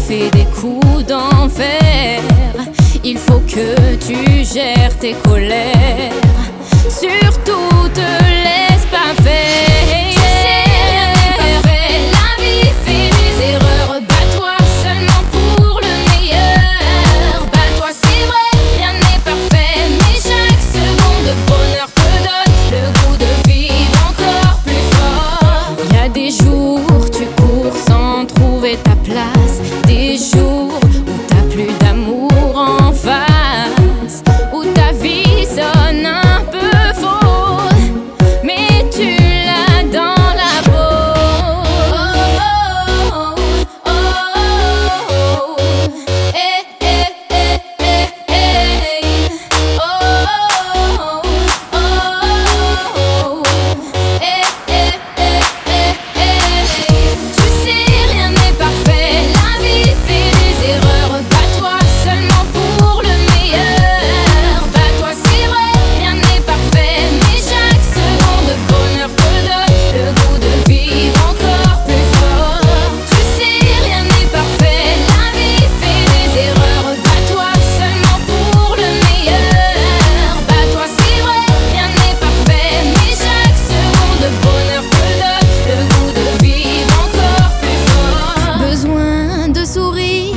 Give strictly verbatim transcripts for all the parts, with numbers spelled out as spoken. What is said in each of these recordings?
fait des coups d'enfer. Il faut que tu gères tes colères. Surtout te laisse pas faire. Tu sais, rien n'est parfait. La vie fait des erreurs. Bats-toi seulement pour le meilleur. Bats-toi, c'est vrai, rien n'est parfait. Mais chaque seconde de bonheur te donne le goût de vivre encore plus fort. Il y a des jours tu cours sans trouver ta place. Des jours où t'as plus d'amour en face, où ta vie sonne un peu faux, mais tu l'as dans la peau. Oh, oh, oh, oh, oh. Eh, eh, eh, eh, eh. Oh, oh, oh, oh. Eh, eh, eh, eh, eh. Tu sais, rien n'est parfait. La vie fait des erreurs. Bats-toi seulement pour le meilleur. Bats-toi, c'est vrai, rien n'est parfait. Mais chaque seconde de bonheur te donne le goût de vivre encore plus fort. Tu sais, rien n'est parfait. La vie fait des erreurs. Bats-toi seulement pour le meilleur. Bats-toi, c'est vrai, rien n'est parfait. Mais chaque seconde de bonheur te donne le goût de vivre encore plus fort. Besoin de sourire.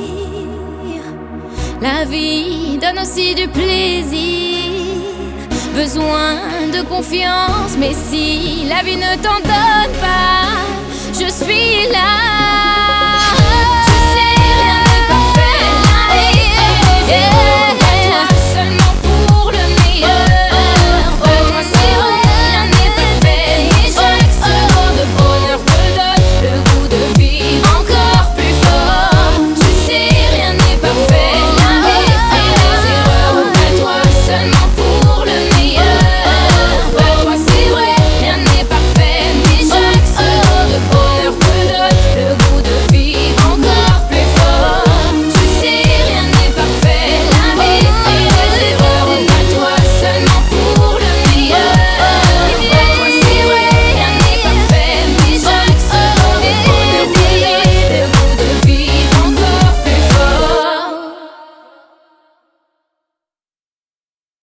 La vie donne aussi du plaisir. Besoin de confiance. Mais si la vie ne t'en donne pas, je suis là.